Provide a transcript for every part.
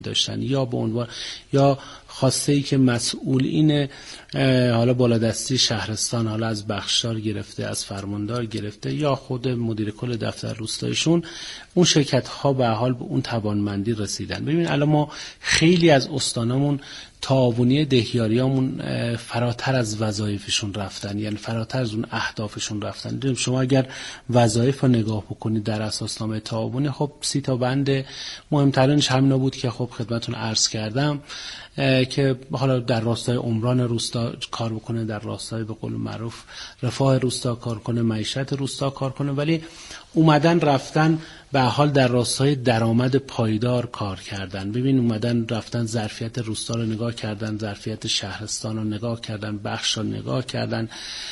داشتن، یا به عنوان یا خواسته‌ای که مسئولین حالا بالادستی شهرستان، حالا از بخشدار گرفته، از فرماندار گرفته، یا خود مدیر کل دفتر روستایشون، اون شرکت‌ها به حال به اون توانمندی رسیدن. ببین الان ما خیلی از استانامون تعاونی دهیاریامون فراتر از وظایفشون رفتن، یعنی فراتر از اون اهدافشون رفتن. دیدیم شما اگر وظایف رو نگاه بکنید در اساسنامه تعاونی، خب 30 تا بند مهمترینش همینا بود که خب خدمتتون عرض کردم که حالا در راستای عمران روستا کار بکنه، در راستای به قول معروف رفاه روستا کار کنه، معیشت روستا کار کنه، ولی اومدن رفتن به حال در راستای درآمد پایدار کار کردن. ببین اومدن رفتن ظرفیت روستا رو نگاه کردن، ظرفیت شهرستان رو نگاه کردن، بخش رو نگاه کردن،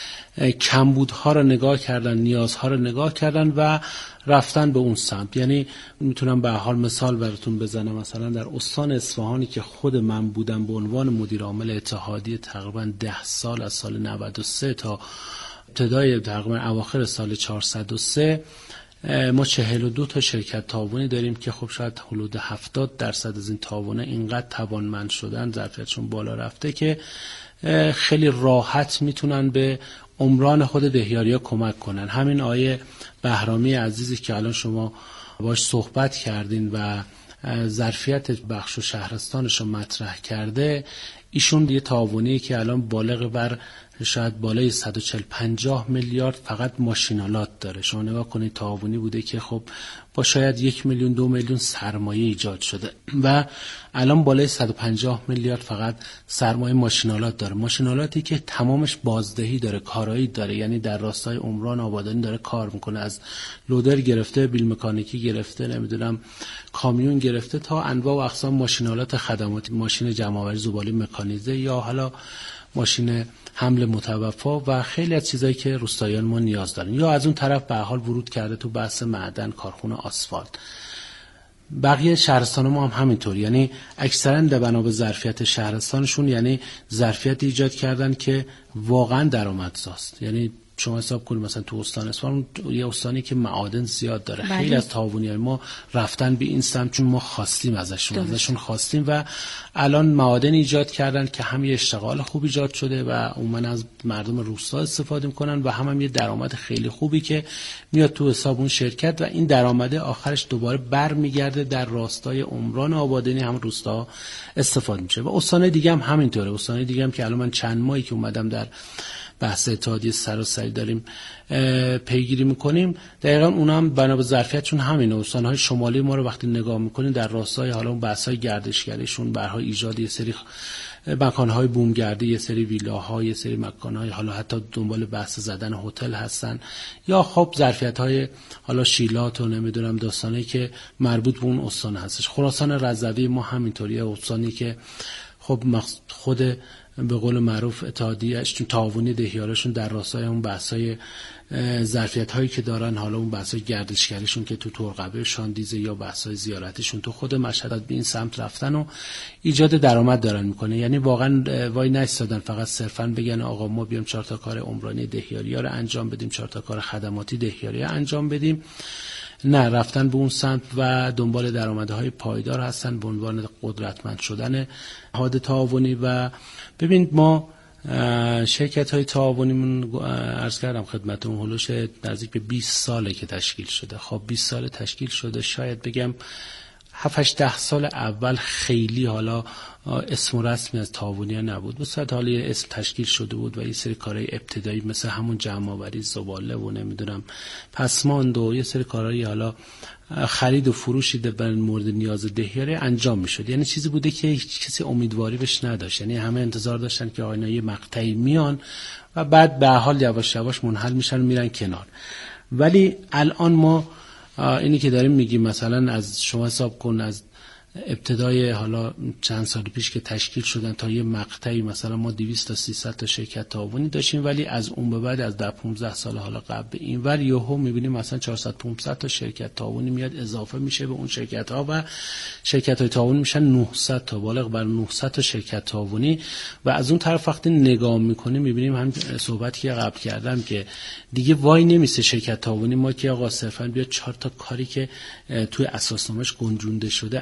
کمبودها رو نگاه کردن، نیازها رو نگاه کردن و رفتن به اون سمت. یعنی میتونم به حال مثال براتون بزنم، مثلا در استان اصفهانی که خود من بودم به عنوان مدیر عامل اتحادیه تقریبا 10 سال، از سال 93 تا ابتدای تقریبا اواخر سال 403 ما 42 تا شرکت تعاونی داریم که خب شاید حدود 70% از این تعاونه اینقدر توانمند شدن، ظرفیتشون بالا رفته که خیلی راحت میتونن به عمران خود دهیاریا کمک کنن. همین آیه بهرامی عزیزی که الان شما باش صحبت کردین و ظرفیت بخش و شهرستانش رو مطرح کرده، ایشون یه تعاونی که الان بالغ بر شاید بالای 140-150 میلیارد فقط ماشینالات داره. شما نگاه کنید تعاونی بوده که خب با شاید 1 میلیون 2 میلیون سرمایه ایجاد شده و الان بالای 150 میلیارد فقط سرمایه ماشینالات داره. ماشینالاتی که تمامش بازدهی داره، کارایی داره، یعنی در راستای عمران آبادانی داره کار میکنه، از لودر گرفته، بیل مکانیکی گرفته، نمیدونم کامیون گرفته تا انواع و اقسام ماشینالات خدماتی، ماشین جمع‌آوری زباله مکانیزه یا حالا ماشین حمل متوفا و خیلی از چیزایی که روستاییان ما نیاز دارن. یا از اون طرف به حال ورود کرده تو بحث معدن، کارخونه آسفالت. بقیه شهرستان ما هم همینطور، یعنی اکثرا بنا به ظرفیت شهرستانشون یعنی ظرفیت ایجاد کردن که واقعا درآمدزاست. یعنی شما حساب کنید مثلا تو استان اصفهان یه استانی که معادن زیاد داره، بله. خیلی از تعاونیای ما رفتن به این سمت چون ما خواستیم ازشون خواستیم و الان معادن ایجاد کردن که هم یه اشتغال خوب ایجاد شده و عموما از مردم روستا استفاده میکنن و هم یه درآمد خیلی خوبی که میاد تو حساب اون شرکت و این درآمد آخرش دوباره برمیگرده در راستای عمران آبادانی هم روستا استفاده میشه. و استان دیگه هم همینطوره. استان دیگه هم که الان من چند ماهی که اومدم در بحث اتحادیه سراسری داریم پیگیری میکنیم، دقیقاً اونا هم بنا به ظرفیتشون همینه. استان‌های شمالی ما رو وقتی نگاه میکنیم در راستای حالا اون بحث‌های گردشگریشون، برای ایجاد یه سری مکان‌های بومگردی، یه سری ویلاها، یه سری مکان‌های حالا حتی دنبال بحث زدن هتل هستن، یا خب ظرفیت‌های حالا شیلات و نمیدونم داستانی که مربوط به اون استان هستش. خراسان رضوی ما همینطوریه، استانی که خب خود به قول معروف اتحادیه‌اش تعاونی دهیارشون در راستای اون بحث‌های ظرفیت‌هایی که دارن، حالا اون بحث‌های گردشگریشون که تو ترقبه شاندیزه یا بحث‌های زیارتشون تو خود مشهد به این سمت رفتن و ایجاد درآمد دارن میکنه. یعنی واقعا وای نایستادن فقط صرفاً بگن آقا ما بیام 4 تا کار عمرانی دهیاریا رو انجام بدیم، 4 تا کار خدماتی دهیاریا انجام بدیم. نه، رفتن به اون سمت و دنبال درآمدهای پایدار هستن به عنوان قدرتمند شدن نهاد تعاونی. و ببینید ما شرکت‌های تعاونیمون عرض کردم خدمتتون هولوش نزدیک به 20 ساله که تشکیل شده. خب 20 سال تشکیل شده، شاید بگم 7-10 سال اول خیلی حالا اسم و رسمی از تعاونی‌ها نبود، به صورت حالا یه اسم تشکیل شده بود و یه سری کارهای ابتدایی مثل همون جمع‌آوری زباله و نمیدونم پسماند و یه سری کارهای حالا خرید و فروشی در مورد نیاز دهیاری انجام میشد. یعنی چیزی بوده که هیچ کسی امیدواری بهش نداشت، یعنی همه انتظار داشتن که آینه یه مقطعی میان و بعد به حال یواش یواش منحل میشن میرن کنار. ولی الان ما اینی که داریم میگیم مثلا از شما حساب کن از ابتدای حالا چند سال پیش که تشکیل شدن تا یه مقطعی مثلا ما 200 تا 300 تا شرکت تعاونی داشتیم، ولی از اون به بعد از 10-15 سال حالا قبل اینور یهو میبینیم مثلا 400-500 تا شرکت تعاونی میاد اضافه میشه به اون شرکت ها و شرکت های تعاونی میشن 900 تا، بالغ بر 900 تا شرکت تعاونی. و از اون طرف وقتی نگاه میکنیم میبینیم هم صحبتی که قبل کردم که دیگه وای نمیسه شرکت تعاونی ما که آقا صرفا بیا 4 تا کاری که توی اساسنامه‌اش گنجونده شده انجام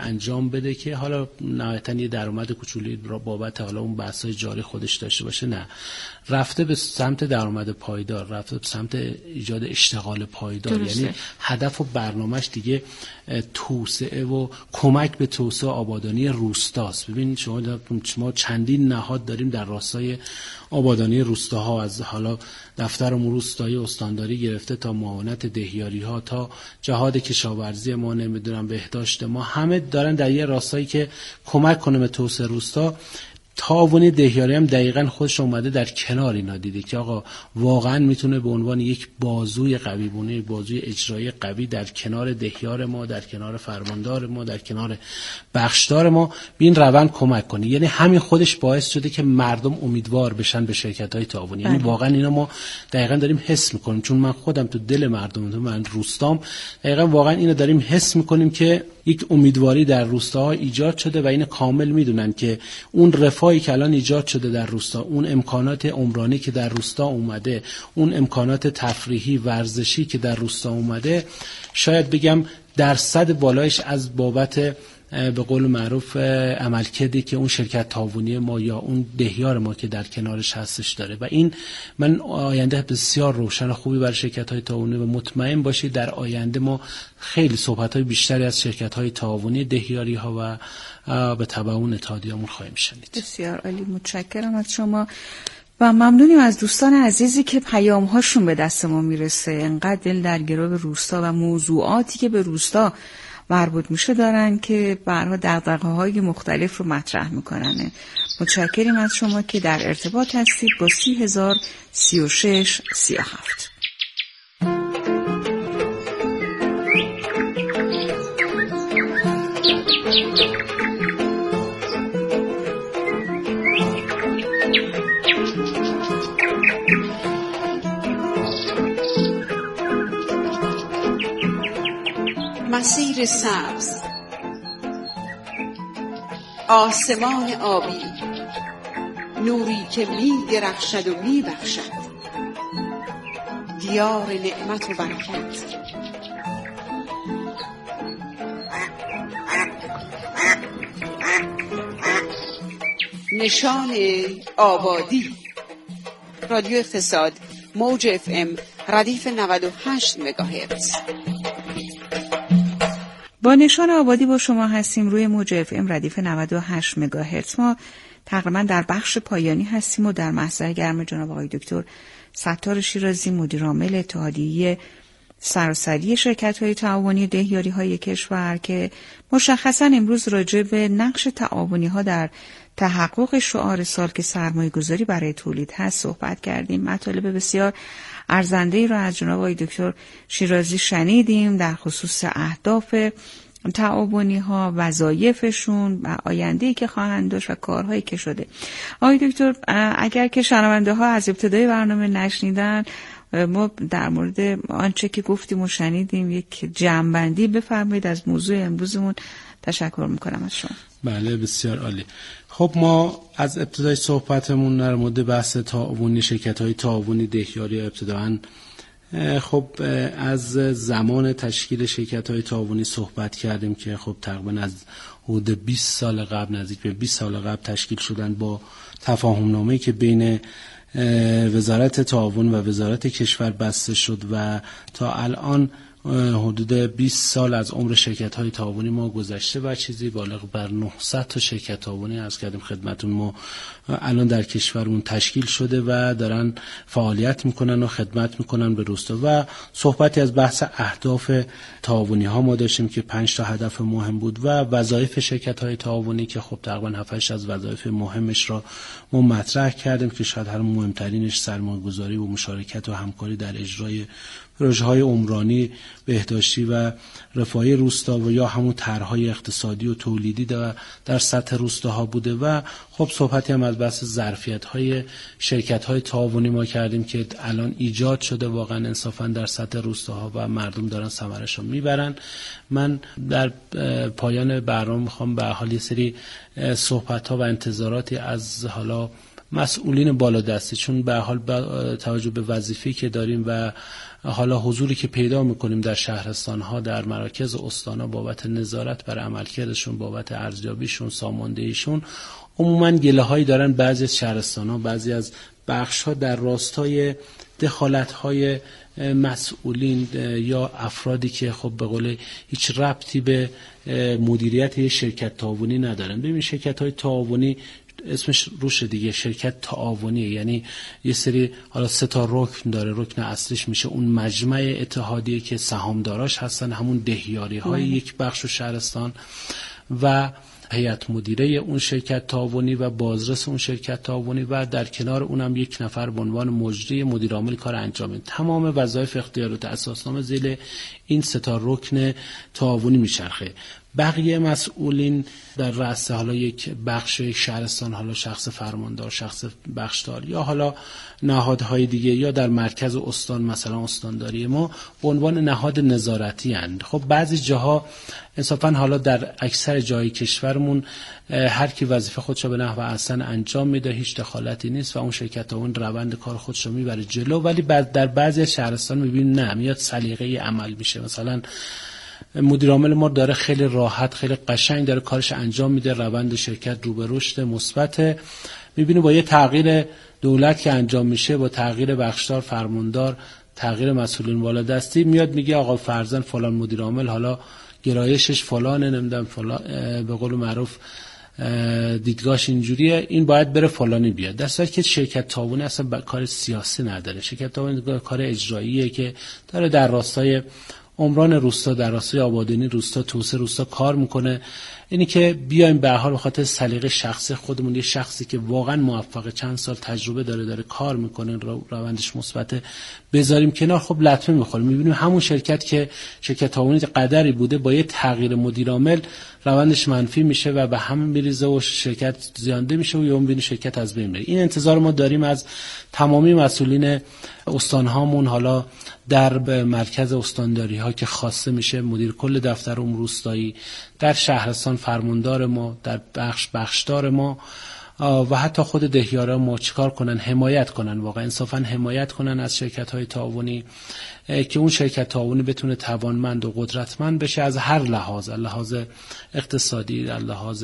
انجام بده که حالا نهایتاً یه درآمد کوچولی بابت حالا اون بحث‌های جاری خودش داشته باشه، نه، رفته به سمت درآمد پایدار، رفته به سمت ایجاد اشتغال پایدار. درسته. یعنی هدف و برنامه‌اش دیگه توسعه و کمک به توسعه آبادانی روستاست. ببین شما چندین نهاد داریم در راستای آبادانی روستاها، از حالا دفتر امور روستایی استانداری گرفته تا معاونت دهیاری‌ها تا جهاد کشاورزی ما، نمیدونم بهداشت ما، همه دارن در یه راستایی که کمک کنه به توسعه روستا. تعاونی دهیاری هم دقیقاً خودش اومده در کنار اینا دیده که آقا واقعاً میتونه به عنوان یک بازوی قوی بونه، بازوی اجرایی قوی در کنار دهیار ما، در کنار فرماندار ما، در کنار بخشدار ما به این روند کمک کنه. یعنی همین خودش باعث شده که مردم امیدوار بشن به شرکت‌های تعاونی. یعنی واقعاً اینا ما دقیقاً داریم حس می‌کنیم، چون من خودم تو دل مردم، تو من روستام، دقیقاً واقعاً اینو داریم حس می‌کنیم که یک امیدواری در روستاها ایجاد شده و این کامل میدونن که اون رفاهی که الان ایجاد شده در روستا، اون امکانات عمرانی که در روستا اومده، اون امکانات تفریحی ورزشی که در روستا اومده، شاید بگم درصد بالایش از بابت به قول معروف عملکردی که اون شرکت تعاونی ما یا اون دهیار ما که در کنارش هستش داره. و این من آینده بسیار روشن و خوبی برای شرکت‌های تعاونی و مطمئن باشید در آینده ما خیلی صحبت‌های بیشتری از شرکت‌های تعاونی دهیاری‌ها و به تبع اون اتحادیه‌مون خواهیم شنید. بسیار عالی، متشکرم از شما و ممنونیم از دوستان عزیزی که پیام‌هاشون به دست ما میرسه. انقدر دل در گرو روستا و موضوعاتی که به روستا مربوط میشه دارن که برها دغدغه‌های مختلف رو مطرح میکنن. متشکریم از شما که در ارتباط هستید با 30,036,37. مسیر سبز، آسمان آبی، نوری که می درخشد و می بخشد، دیار نعمت و برکت. نشان آبادی. رادیو اقتصاد، موج FM، ردیف 98 مگاهرتز. با نشان آبادی با شما هستیم روی موج FM ردیف 98 مگاهرتز. ما تقریبا در بخش پایانی هستیم و در محضر گرم جناب آقای دکتر ستار شیرازی، مدیر عامل اتحادیه سراسری شرکت‌های تعاونی دهیاری‌های کشور، که مشخصاً امروز راجع به نقش تعاونی‌ها در تحقق شعار سال که سرمایه‌گذاری برای تولید هست صحبت کردیم. مطالب بسیار ارزنده‌ای را از جناب آقای دکتر شیرازی شنیدیم در خصوص اهداف تعاونی‌ها، وظایفشون و آینده‌ای که خواهند داشت و کارهایی که شده. آقای دکتر، اگر که شنونده‌ها از ابتدای برنامه نشنیدن، ما در مورد آنچه که گفتیم و شنیدیم یک جمع‌بندی بفرمایید از موضوع امروزمون. تشکر میکنم از شما. بله، بسیار عالی. خب ما از ابتدای صحبتمون در مورد بحث تعاونی، شرکت‌های تعاونی دهیاری ابتداً خب از زمان تشکیل شرکت‌های تعاونی صحبت کردیم که خب تقریباً از حدود 20 سال قبل، نزدیک به 20 سال قبل تشکیل شدن با تفاهم‌نامه‌ای که بین وزارت تعاون و وزارت کشور بسته شد و تا الان حدود 20 سال از عمر شرکت‌های تعاونی ما گذشته و چیزی بالغ بر 900 تا شرکت تعاونی عرض کردیم خدمتتون ما الان در کشورمون تشکیل شده و دارن فعالیت میکنن و خدمت میکنن به روستا. و صحبتی از بحث اهداف تعاونی ها ما داشتیم که 5 تا هدف مهم بود و وظایف شرکت‌های تعاونی که خب تقریبا 7 از وظایف مهمش را ما مطرح کردیم که شاید هر مهمترینش سرمایه‌گذاری و مشارکت و همکاری در اجرای پروژه‌های عمرانی، بهداشتی و رفاهی روستا و یا همون طرح‌های اقتصادی و تولیدی در سطح روستاها بوده. و خب صحبتی هم از بحث ظرفیت‌های شرکت‌های تعاونی ما کردیم که الان ایجاد شده واقعا انصافا در سطح روستاها و مردم دارن ثمره‌شو میبرن. من در پایان برنامه میخوام به حال یه سری صحبت‌ها و انتظاراتی از حالا مسئولین بالادستی، چون به حال توجه به وظیفه‌ای که داریم و حالا حضوری که پیدا میکنیم در شهرستان‌ها، در مراکز استان‌ها بابت نظارت بر عملکردشون، بابت ارزیابیشون، ساماندهیشون، عموماً گله‌هایی دارن بعضی از شهرستان‌ها، بعضی از بخش‌ها در راستای دخالت‌های مسئولین یا افرادی که خب به قول هیچ ربطی به مدیریت یه شرکت تعاونی ندارن. ببین شرکت‌های تعاونی اسمش روش دیگه، شرکت تعاونیه، یعنی یه سری حالا 3 تا رکن داره. رکن اصلیش میشه اون مجمع اتحادیه که سهامداراش هستن، همون دهیاری‌های یک بخش و شهرستان، و هیئت مدیره اون شرکت تعاونی و بازرس اون شرکت تعاونی، و در کنار اونم 1 نفر به عنوان مجری مدیر عامل کار انجام میده. تمام وظایف اختیارات اساسنامه زیر این 3 تا رکن تعاونی میچرخه. بقیه مسئولین در رأس حالا یک بخش شهرستان، حالا شخص فرماندار، شخص بخشدار یا حالا نهادهای دیگه، یا در مرکز استان مثلا استانداری ما به عنوان نهاد نظارتی اند. خب بعضی جاها انصافا حالا در اکثر جای کشورمون هر کی وظیفه خودشو به نحو احسن انجام میده، هیچ دخالتی نیست و اون شرکت اون روند کار خودشو میبره جلو، ولی در بعضی شهرستان میبینیم نه، میاد سلیقه‌ای عمل میشه. مثلا مدیر عامل ما داره خیلی راحت، خیلی قشنگ داره کارش انجام میده، روند شرکت رو به رشد مثبت. میبینی با یه تغییر دولت که انجام میشه، با تغییر بخشدار، فرماندار، تغییر مسئولین بالادستی، میاد میگه آقا فرزند فلان مدیر عامل حالا گرایشش فلانه، نمیدونم فلان، به قول معروف دیدگاهش اینجوریه، این باید بره فلانی بیاد. در صورتی که شرکت تعاونی اصلا کار سیاسی نداره. شرکت تعاونی کار اجراییه که داره در راستای عمران روستا، در راستای آبادانی روستا، توسعه روستا کار میکنه. اینی که بیایم به هر حال به خاطر سلیقه شخصی خودمون یه شخصی که واقعا موفقه، چند سال تجربه داره کار میکنه، روندش مثبت، بذاریم کنار، خب لطمه میخوریم. میبینیم همون شرکت که شرکت تعاونی قدری بوده با یه تغییر مدیر عامل روندش منفی میشه و به هم میریزه و شرکت زیانده میشه و یا میبینی شرکت از بین میره. این انتظار ما داریم از تمامی مسئولین استانهامون، حالا در مرکز استانداری ها که خاصه میشه مدیر کل دفتر امور روستایی، در شهرستان فرماندار ما، در بخشدار ما و حتی خود دهیارا ما چیکار کنن؟ حمایت کنن، واقعا انصافا حمایت کنن از شرکت های تعاونی که اون شرکت تعاونی بتونه توانمند و قدرتمند بشه از هر لحاظ، لحاظ اقتصادی، در لحاظ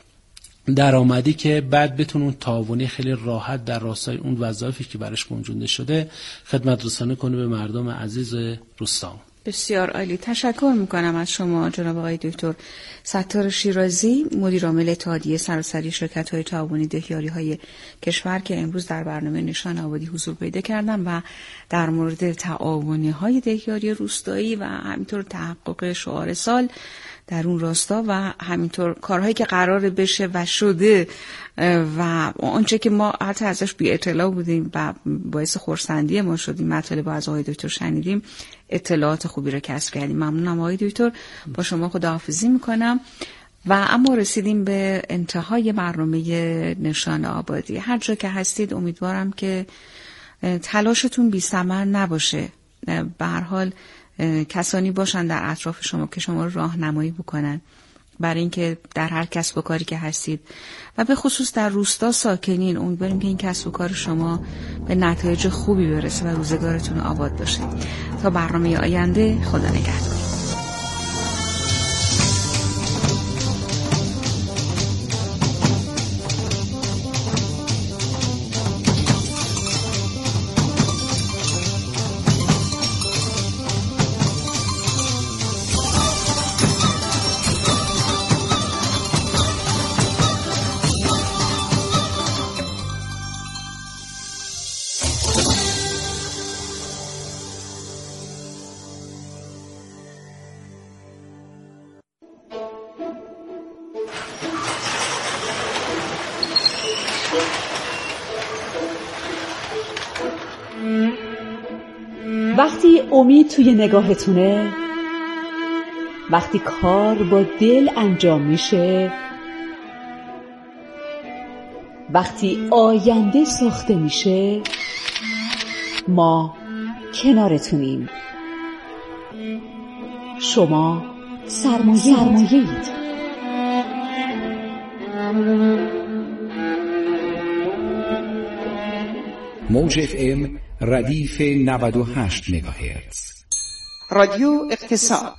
درآمدی، که بعد بتونه اون تعاونی خیلی راحت در راستای اون وظایفی که براش گنجونده شده خدمت رسانی کنه به مردم عزیز روستا. بسیار عالی. تشکر میکنم از شما جناب آقای دکتر ستار شیرازی، مدیر عامل اتحادیه سراسری شرکت‌های تعاونی دهیاری‌های کشور که امروز در برنامه نشان آبادی حضور پیدا کردن و در مورد تعاونی‌های دهیاری روستایی و همینطور تحقق شعار سال در اون راستا و همینطور کارهایی که قراره بشه و شده و آنچه که ما حتی ازش بی اطلاع بودیم و باعث خرسندی ما شدیم، مطالب از آقای دکتر شنیدیم، اطلاعات خوبی رو کسب کردیم. ممنونم آقای دکتر، با شما خداحافظی میکنم. و اما رسیدیم به انتهای برنامه نشان آبادی. هر جا که هستید امیدوارم که تلاشتون بی ثمر نباشه. به هر حال کسانی باشن در اطراف شما که شما رو راهنمایی بکنن برای اینکه در هر کسب و کاری که هستید و به خصوص در روستا ساکنین، امیدواریم که این کسب و کار شما به نتایج خوبی برسه و روزگارتون آباد باشه. تا برنامه آینده، خدا نگهدار. وقتی امید توی نگاهتونه، وقتی کار با دل انجام میشه، وقتی آینده ساخته میشه، ما کنارتونیم. شما سرمایه‌اید. موج FM ردیف 98 مگاهرتز. رادیو اقتصاد.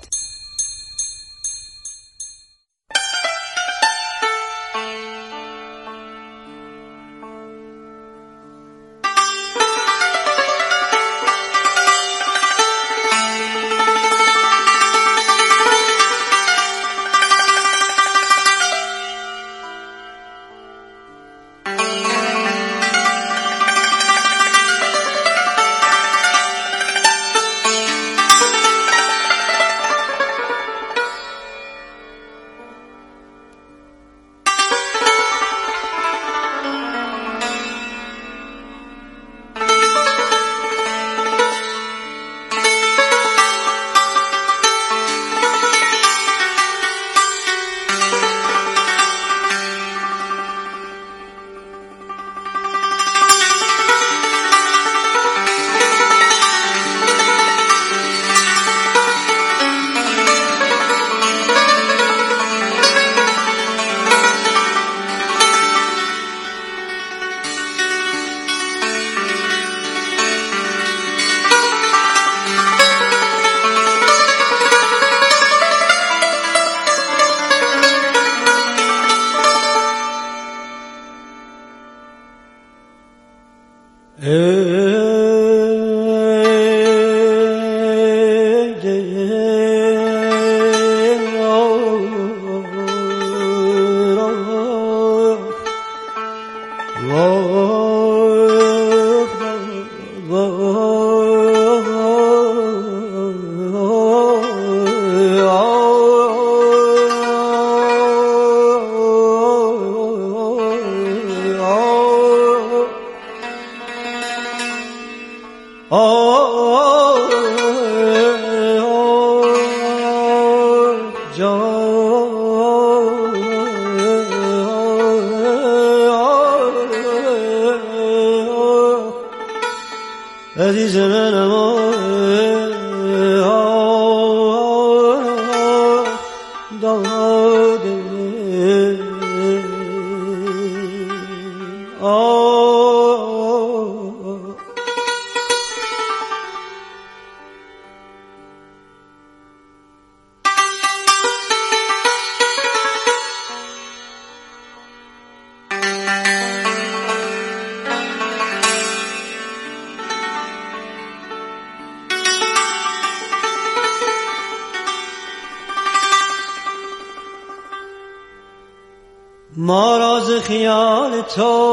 ما راز خیال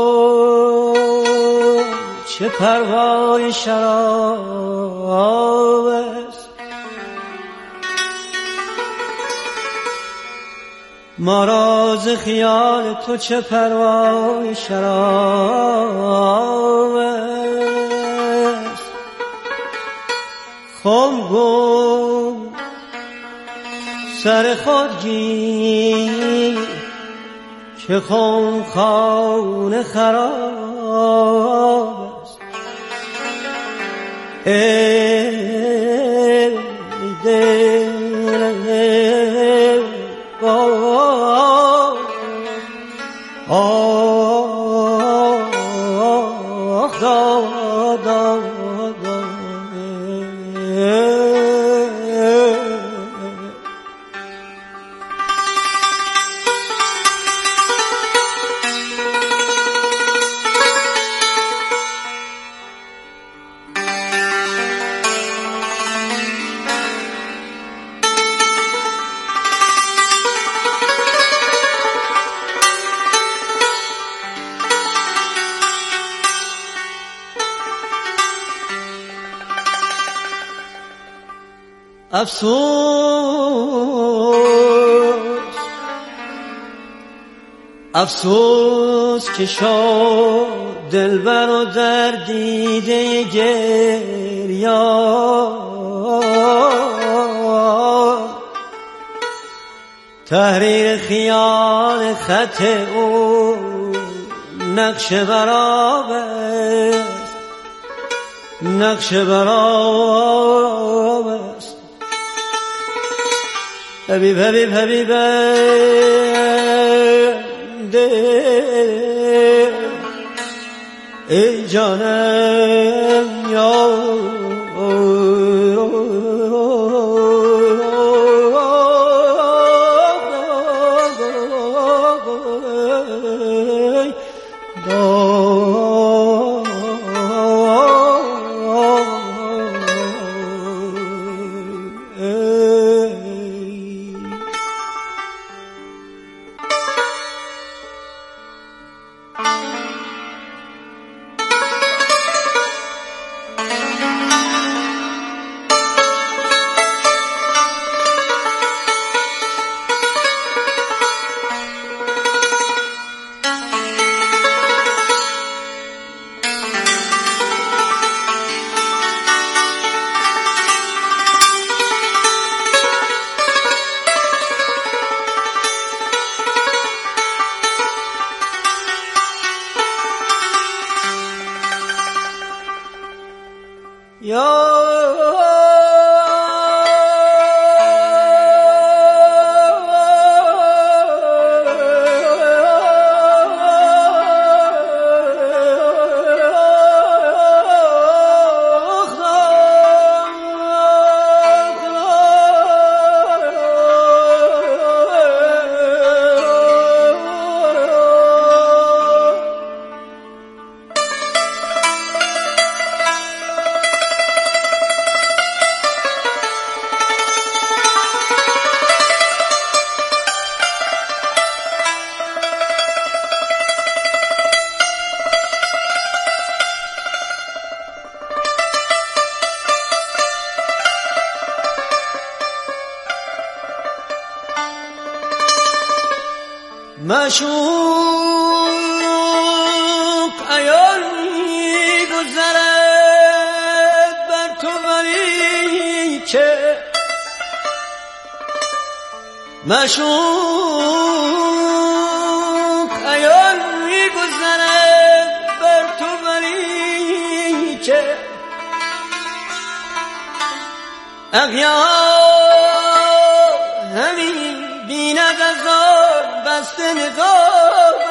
تو چه پروای شراب است، ما راز خیال تو چه پروای شراب است. خم گم سر خود گیر که خانه خراب است. ای دل آخ دادا افسوس که شد دلبر و در دیده گریان، تحریر خیال خط او نقش براب است، نقش براب است. حبیب حبیب حبیب دل ای جانم یار مشوق عیان می‌گذرد بر تو ولی که مشوق عیان می‌گذرد بر تو ولی که اغیار همین بیند از آن بسته نقابت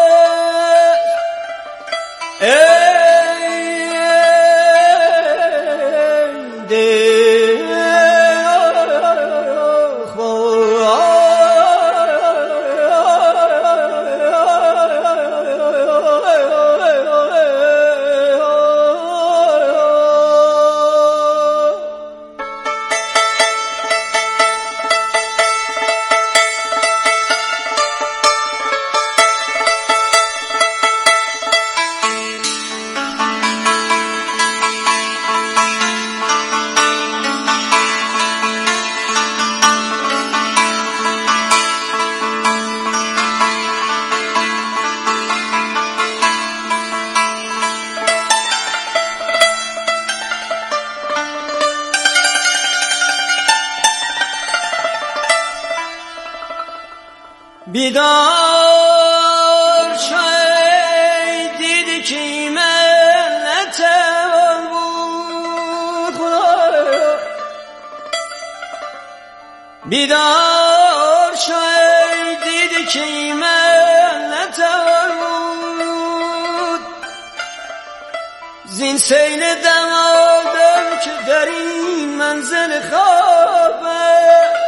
بیدار شاید دیدی که من نتوان بود خدایا بیدار شاید دیدی که من نتوان بود زین سیل دمادم که در این منزل خواب است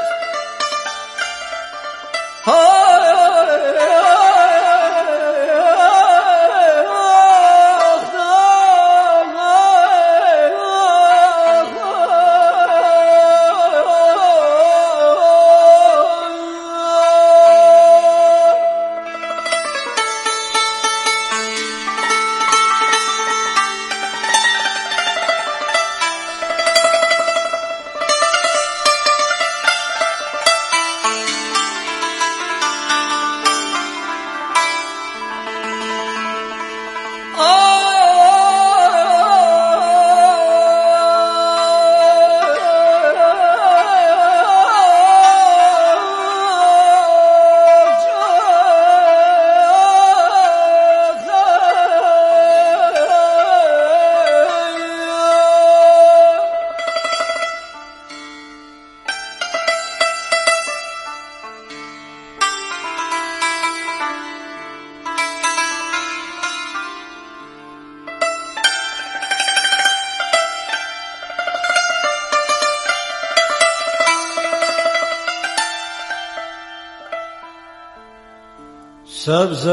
سبز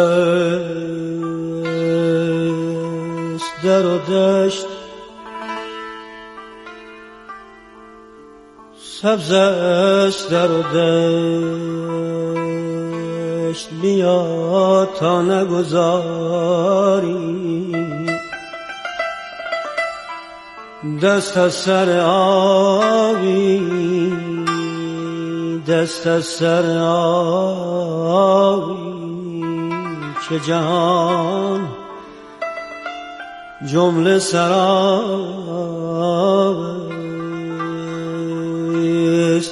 است در و دشت، سبز است در و دشت، بیا تا نگذاری دست از سر آبی، دست از سر آبی که جهان جمله سراب است.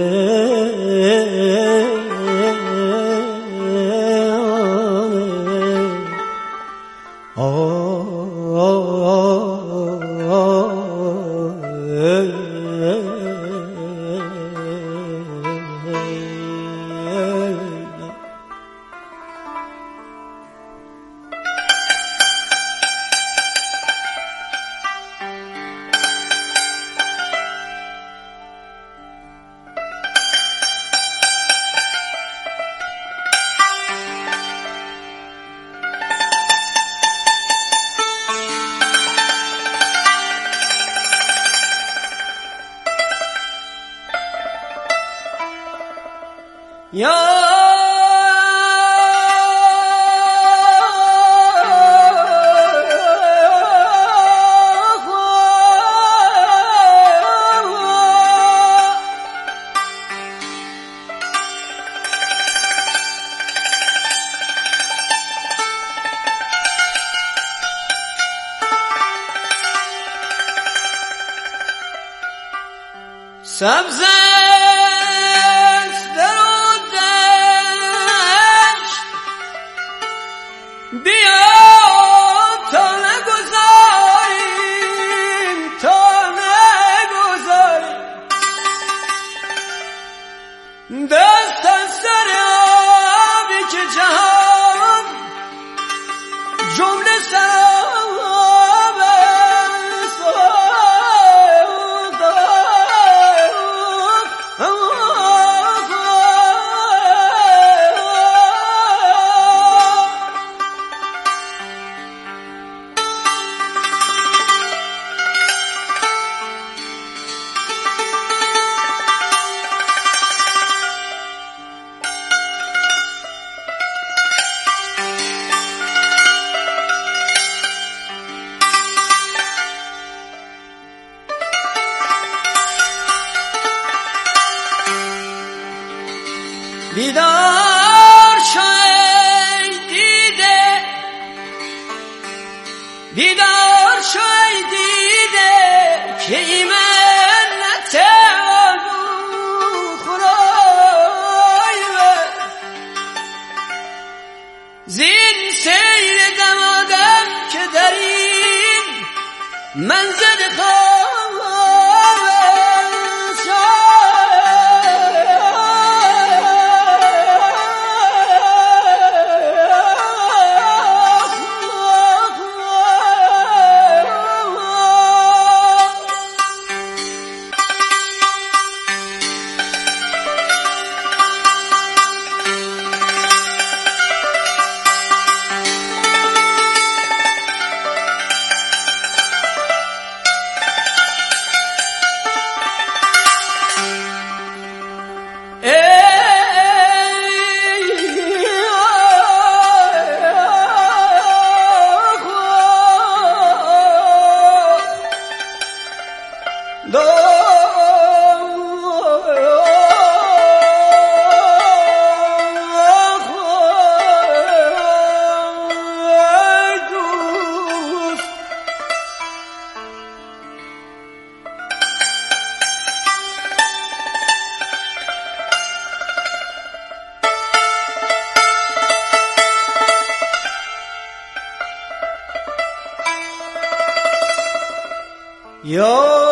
سبز است در و دشت، بیا تا نگذاریم، تا نگذاریم دست از سر آبی که جهان جمله سراب است. بیدار شوی دیده، بیدار شوی دیده که ایمنت خدای زین سیر دمادم که در این منزل یا